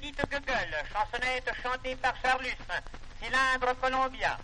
petite gueule, chansonnette chantée par Charlus, cylindre colombien.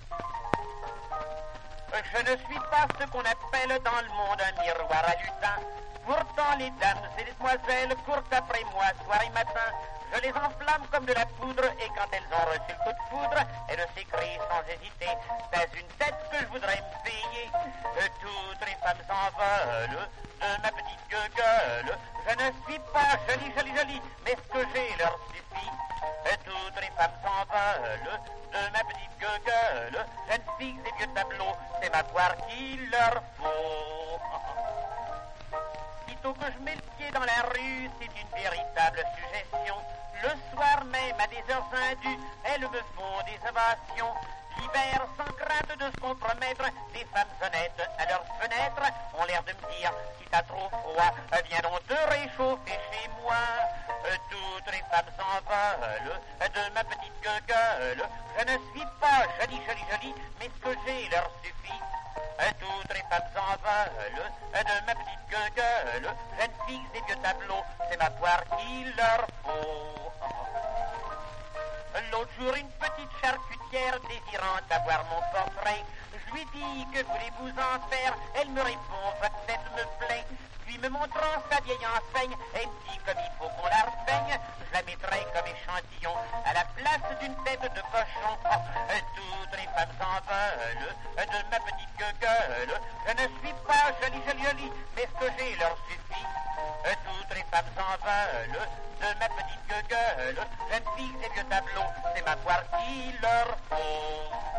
Je ne suis pas ce qu'on appelle dans le monde un miroir à lutin. Pourtant les dames et les demoiselles courent après moi soir et matin. Je les enflamme comme de la poudre et quand elles ont reçu le coup de foudre, elles s'écrient sans hésiter. C'est une tête que je voudrais me payer. Toutes les femmes s'en veulent de ma petite gueule. Je ne suis pas jolie, mais ce que j'ai leur suffit. Toutes les femmes s'en veulent de ma petite gueule. Jeunes filles et vieux tableaux, c'est ma poire qu'il leur faut. Sitôt que je mets le pied dans la rue, c'est une véritable suggestion. Le soir même, à des heures indues, elles me font des ovations. L'hiver, sans crainte de se compromettre, des femmes honnêtes à leurs fenêtres ont l'air de me dire, si t'as trop froid, viens donc te réchauffer chez moi. Toutes les femmes s'en veulent de ma petite gueule. Je ne suis pas jolie, mais ce que j'ai leur suffit. Toutes les femmes s'en veulent de ma petite gueule. Jeunes filles et vieux tableaux, c'est ma poire qu'il leur faut. L'autre jour, une petite charcutière désirant avoir mon portrait, je lui dis que voulez-vous en faire? Elle me répond, votre tête me plaît. Puis me montrant sa vieille enseigne, elle me dit comme il faut qu'on la repeigne, je la mettrai comme échantillon à la place d'une tête de cochon. Toutes les femmes s'en veulent de ma petite gueule. Je ne suis pas jolie, mais ce que j'ai leur suffit. Toutes les femmes s'en veulent de ma petite gueule. Jeunes filles et vieux tableaux, c'est ma poire qu'il leur faut.